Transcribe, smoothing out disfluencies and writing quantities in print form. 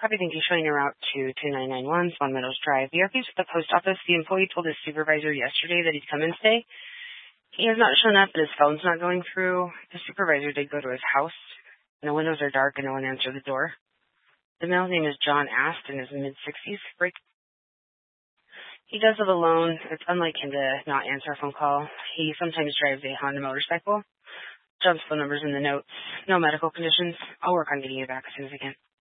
Copy, thank you. Showing a route to 2991 Swan Meadows Drive. We are faced with the post office. The employee told his supervisor yesterday that he'd come in today. He has not shown up, and his phone's not going through. The supervisor did go to his house, and the windows are dark, and no one answered the door. The male's name is John Ast, in his mid-60s. He does live alone. It's unlike him to not answer a phone call. He sometimes drives a Honda motorcycle. John's phone number's in the notes. No medical conditions. I'll work on getting you back as soon as I can.